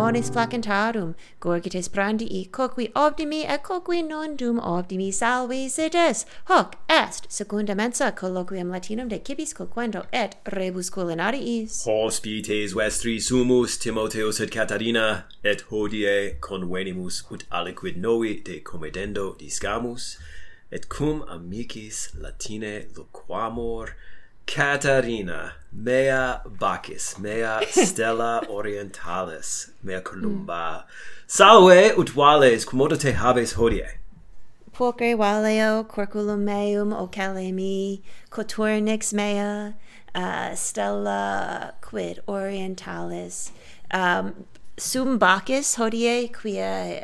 monis placentarum, gorgites brandii, quoque optimi et quoque non dum optimi salvi sedes, hoc est secunda mensa colloquium Latinum de Cibis quoquendo et rebus culinariis. Hospites vestri sumus Timotheus et Catarina, et hodie convenimus ut aliquid novi de comedendo discamus, et cum amicis Latine loquamur. Catarina, mea Bacchis, mea Stella Orientalis, mea Columba. Salve ut vales, quomodo te habes hodie? Pulcre valeo, corculum meum, ocale mi, coturnix mea, Stella quid Orientalis. Sum Bacchis hodie quia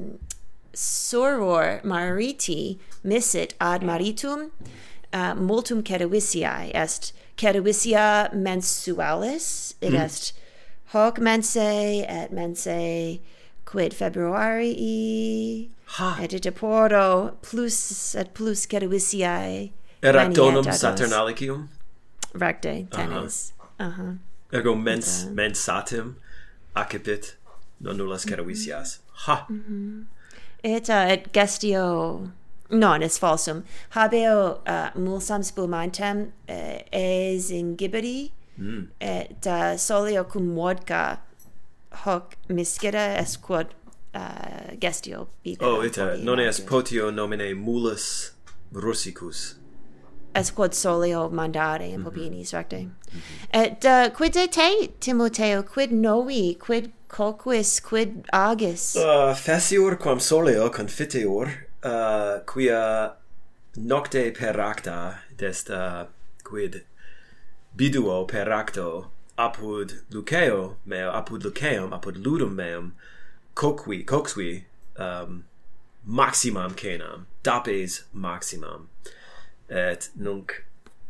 soror Mariti missit ad maritum, multum Caediciae est Caedicia mensualis, it est hoc mense et mense quid Februarii et deporo plus et plus Caediciae Erat donum Saturnalicium? Recte tenes. Ergo mens satim accipit non nullas Caedicias. Ha! Et gestio non est falsum. Habeo mulsam spumantem es ingibiti et solio cum vodka hoc miscida est quod gestio bibit. Oh, ita non est potio nomine mulus russicus. Est quod solio mandare in Popinis recte. Et quid de te, Timoteo, quid novi, quid coquis, quid agis? Facior quam soleo confiteor, quia nocte per acta dest quid biduo per acto apud Luceo meo, apud Luceum, apud ludum meum, coxvi maximam cenam, dapes maximam, et nunc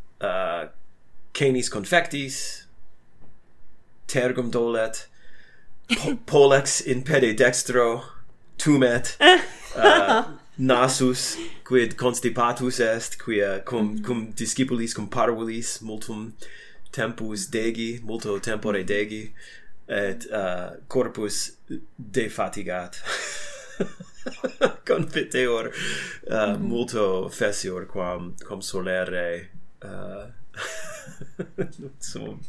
canis confectis, tergum dolet, pollex in pede dextro, tumet, nasus quid constipatus est, quia cum discipulis, cum parvulis multum tempus degi, multo tempore degi, et corpus defatigat. Confiteor multo fecior quam solere sum.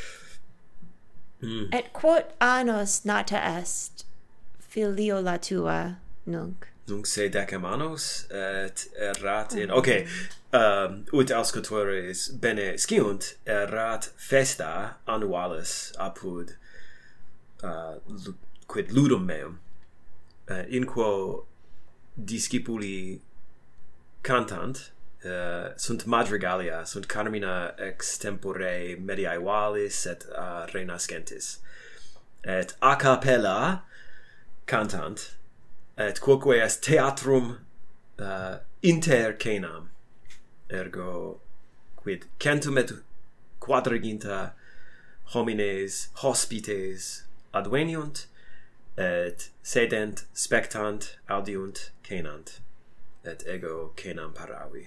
Et quod annos nata est filiola tua nunc? Nunc se decem annos, et erat in... Okay, ut auscultores bene sciunt, erat festa annualis apud quid ludum meum, in quo discipuli cantant, sunt madrigalia, sunt carmina ex tempore medievalis et renascentis. Et a cappella cantant, et quoque est theatrum inter cenam, ergo quid centum et quadraginta homines hospites adveniunt, et sedent, spectant, audiunt, cenant, et ego cenam paravi.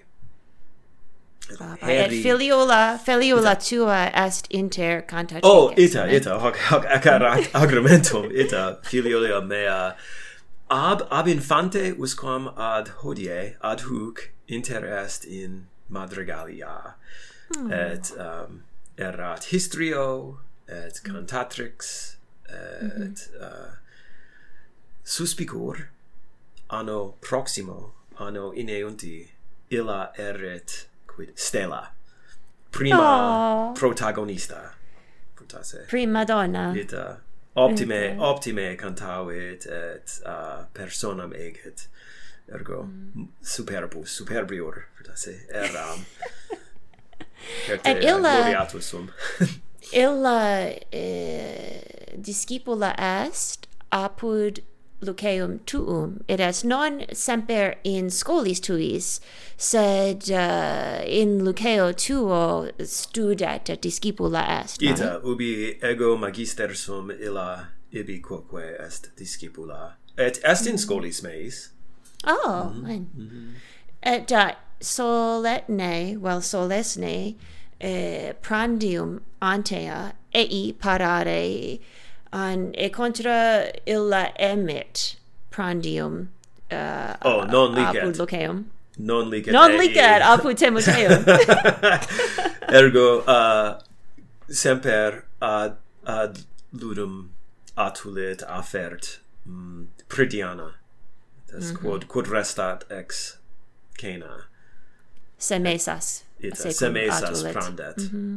Et filiola tua est inter canta. Oh, ita, hoc erat agrementum, ita, filiola mea, ab infante usquam ad hodie, ad huc inter est in madrigalia, et erat histrio, et cantatrix, et suspicur, anno proximo, anno ineunti, illa erit quid Stella, prima protagonista, putasse. Prima donna. Ita optime cantavit, et personam eget, ergo superbior, putasse, eram. Et illa gloriatus sum. Illa discipula est apud Luceum tuum, et est non semper in scholis tuis, sed in Luceo tuo studet et discipula est. Ita, ubi ego magister sum, illa ibi quoque est discipula, et est in scholis meis. Oh, et solesne prandium antea ei parare an e contra illa emit prandium non licet. apud Lucaeum. Non licet. Non licet apud Timotheum. Ergo semper ad ludum atulit affert Pridiana. Quod restat ex Cana. Semesas. Ita secum semesas atulit. prandet.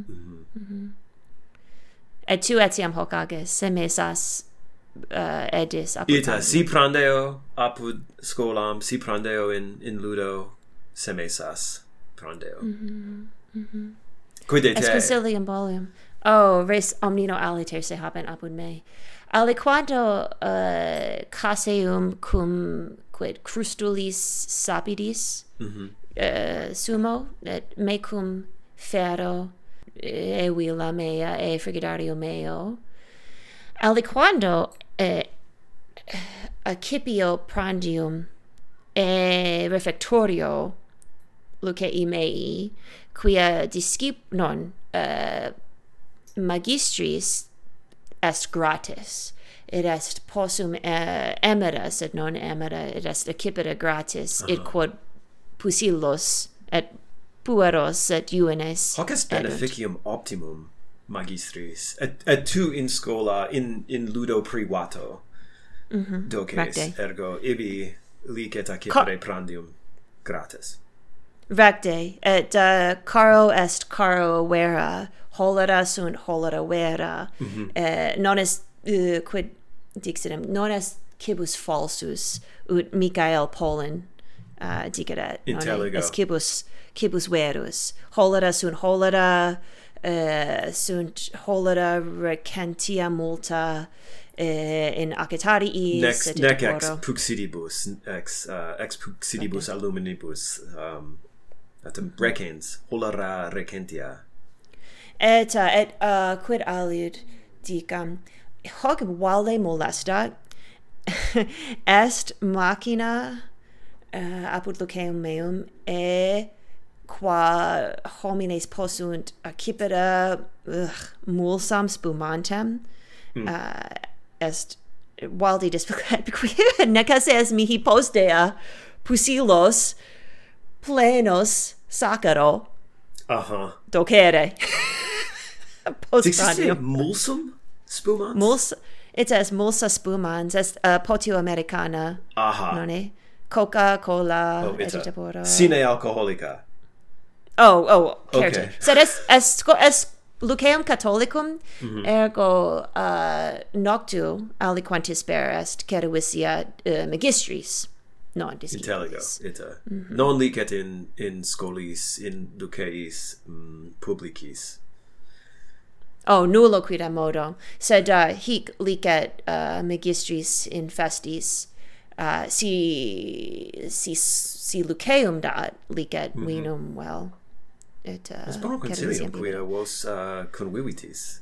Et tu etiam hoc agis, semesas edis apud Ita si prandeo apud scholam, si prandeo in ludo, semesas prandeo. Quid Es te? concilium bolium. Oh, res omnino aliter se habent apud me. Aliquando caseum cum quid crustulis sapidis sumo, et mecum ferro e vila mea e frigidario meo. Aliquando accipio prandium e refectorio lucei mei, quia magistris est gratis. It est possum emera, sed non emera, it est accipita gratis, id quod pusillos et pueros et juvenes. Hoc est beneficium optimum magistris. Et tu in schola in ludo privato. Doces Recte. ergo ibi licet accipere prandium gratis. Recte, et caro est caro vera, holera sunt holera vera. Non est quid dixidem, non est cibus falsus, ut Michael Polin diceret. Intelligo. Est cibus verus. Holera sunt holera recentia multa in acetariis et Nec ex oro. puxidibus, ex puxidibus aluminibus, recens, holera recentia. Et quid aliud dicam, hoc valde molestat, est machina apud Lucaeum meum, e qua homines possunt accipita mulsam spumantem, est valde displicat, necas est mihi postea pusillos plenos sacaro docere. Dixiste mulsum spumans? It says mulsa spumans, est potio americana, nonne? Coca-Cola, et poro. Sine alcoholica. Oh, certe. Okay. Sed est Lucaeum Catholicum, ergo noctu aliquantis spera est ceruissia magistris, non Intelligo, discipulis. ita. Non licet in scholis, in Lucaeis publicis. Oh, nullo quidam modo, sed hic licet magistris in festis, si Lucaeum dat licet vinum well. Et Est bonum concilium quia vos convivitis.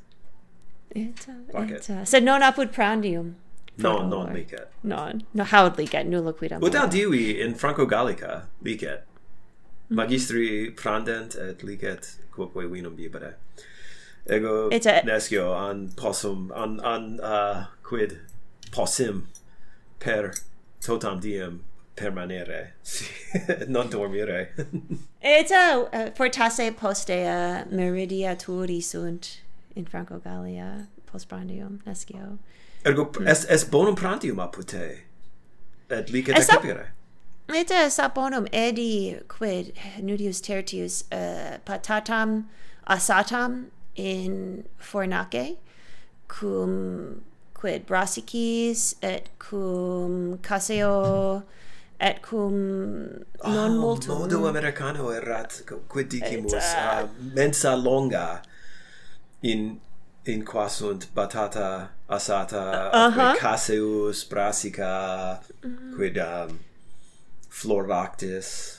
Sed non apud prandium. Non licet. Non, no haud licet, nullo quidam modo. Utam divi in Franco Gallica licet. Magistri prandent et licet quoque vinum bibere. Ego nescio an possum an quid possim per totam diem permanere, non dormire. Et fortasse postea meridiaturi sunt in Franco Gallia post prandium nescio. Ergo est bonum prandium apud te, et licet accipere. Et sap bonum edi quid nudius tertius patatam asatam in fornace, cum quid brassicis, et cum caseo, et cum non multum. Modo americano erat, quid dicimus, mensa longa in qua sunt batata asata, quid caseus brassica, quid floractis.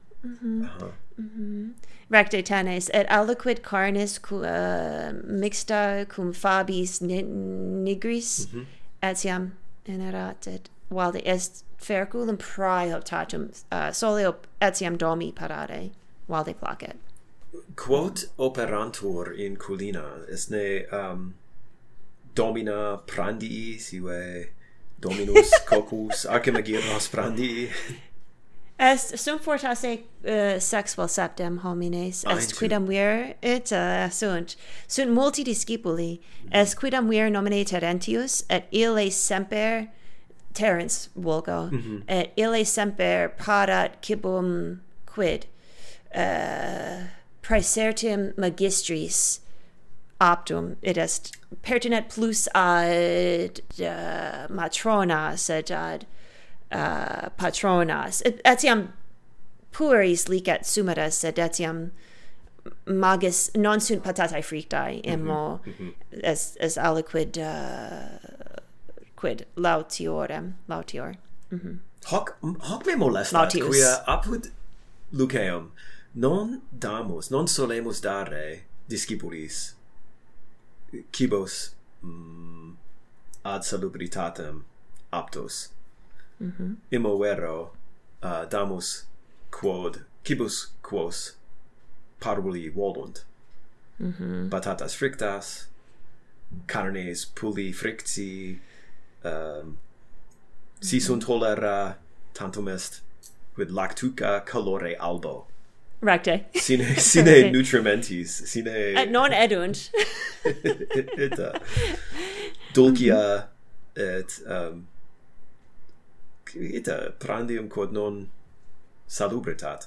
Recte tenes, et aliquid carnis mixta cum fabis nigris etiam inerat, et valde est ferculum prae optatum soleo etiam domi parare, valde placet. Quot operantur in culina, est ne domina prandii sive dominus cocus archimagiros prandii. Est sum fortasse sexual septem homines est quidam vir et sunt multi discipuli est quidam vir nomine Terentius et ille semper Terence vulgo et ille semper parat cibum quid praesertim magistris optum it est pertinet plus ad matronas et ad patronas etiam pueris licet sumadas sed etiam magis non sunt patatae frictae immo as aliquid quid lautior Hoc me molestat quia apud Lucaeum non solemus dare discipulis cibos ad salubritatem aptos immo vero damus quod cibus quos parvuli volunt batatas frictas carnes puli fricti si sunt tolera tantum est quid lactuca calore albo recte sine nutrimentis sine et non edunt et dulcia et prandium quod non salubritat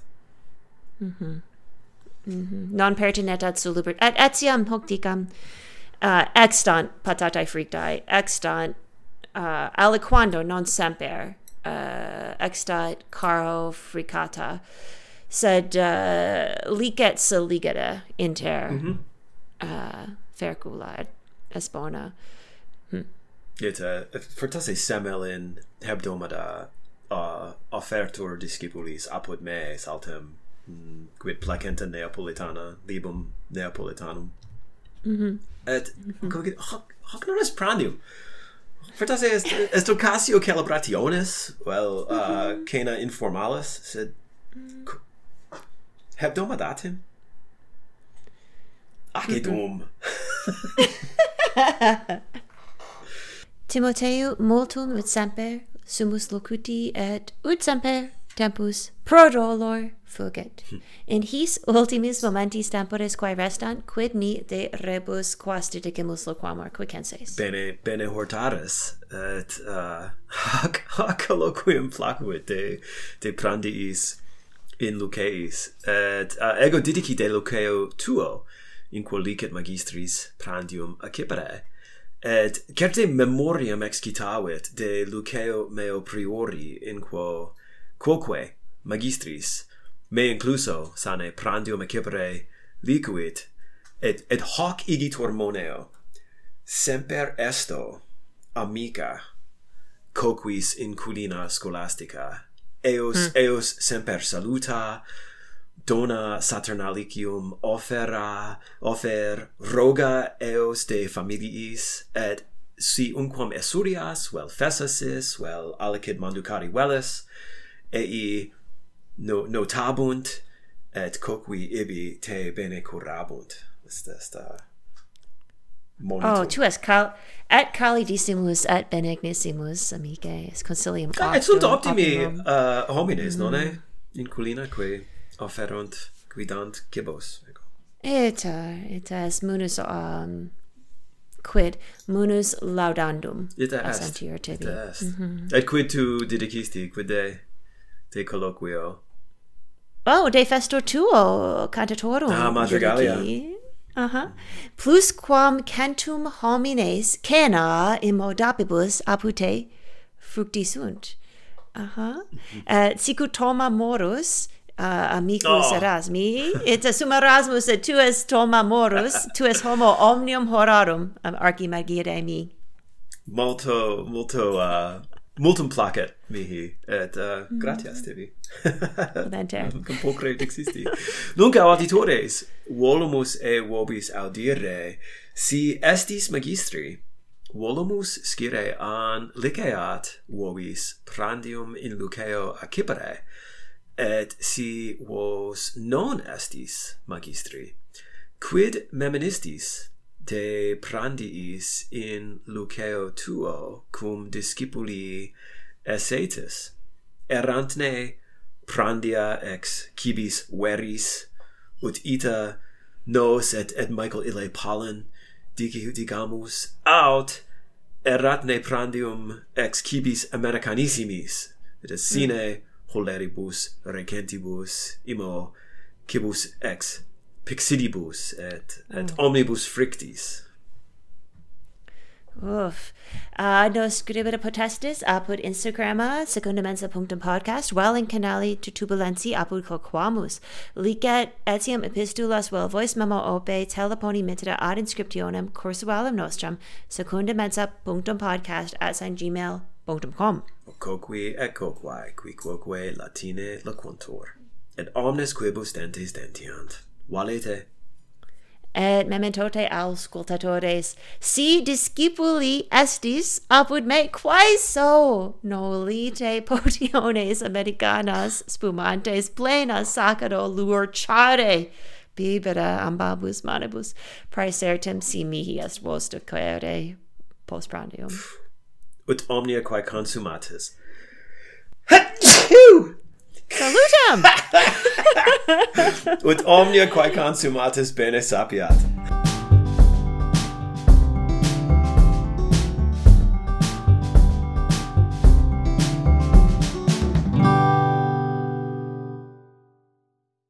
non pertinet ad salubritat etiam hoc dicam extant patatae frictae extant aliquando non semper extat caro fricata sed licet saligata inter fercula et espona et fortasse semel in hebdomada offertur discipulis apud me saltem quid placenta Neapolitana libum Neapolitanum et hoc non est prandium fortasse est occasio celebrationis cena informalis sed hebdomadatim acedum Timoteu multum ut semper sumus locuti et ut semper tempus pro dolor fugit in his ultimis momentis temporis quae restant quid ni de rebus quas dedicamus loquamur quicenses bene hortaris et hac colloquium placuit de prandiis in Lucaeis et ego didici de Luceo tuo in quo licet magistris prandium accipere et certe memoriam excitavit de Luceo meo priori in quoque magistris me incluso sane prandium accipere licuit et hoc igitur moneo semper esto amica coquis in culina scholastica eos semper saluta dona saturnalicium offer roga eos de familiis et si unquam esurias vel fessasis vel alicid manducari velis ei notabunt et coqui ibi te bene curabunt est monitor. Tu es et calidisimus et benignissimus amicae concilium et sunt optimi homines nonne in culina quae offerunt quidant cibos et est munus quid munus laudandum assentior tibi et quid tu didicisti quid de colloquio de festo tuo cantatorum madrigalia plus quam centum homines cena immodapibus apute fructi sunt sicut Thoma morus amicus Erasmi et sum Erasmus et tu es Thoma morus tu es homo omnium horarum archimagire mi multum placet mihi et gratias tibi cum pulcre existi nunc auditores volumus e vobis audire si estis magistri volumus scire an liceat vobis prandium in Luceo accipere et si vos non estis magistri quid meministis te prandiis in Luceo tuo cum discipuli ascetis, errantne prandia ex cibis veris, ut ita nos et Michael ille pollen, digamus, aut erratne prandium ex cibis Americanissimis, et sine holeribus recentibus imo cibus ex pixidibus et omnibus frictis. Uff. Nos scribere potestis apud Instagrama secundamensa.podcast vel in canali tutubulensi apud quoquamus. Licet etiam epistulas vel voice memo ope teleponi mittera ad inscriptionem cursualem nostrum secundamensa.podcast@gmail.com. Coqui et coquae, qui quoque latine loquuntur, et omnes quibus dentes dentiant. Valete. Et mementote auscultatores, si discipuli estis apud me, quaeso nolite potiones Americanas spumantes plenas sacado lurchare bibera ambabus manibus praesertim si mihi est vos docere postprandium. Ut omnia quae consumatis. Salutem! Ut omnia quae consumatis bene sapiat.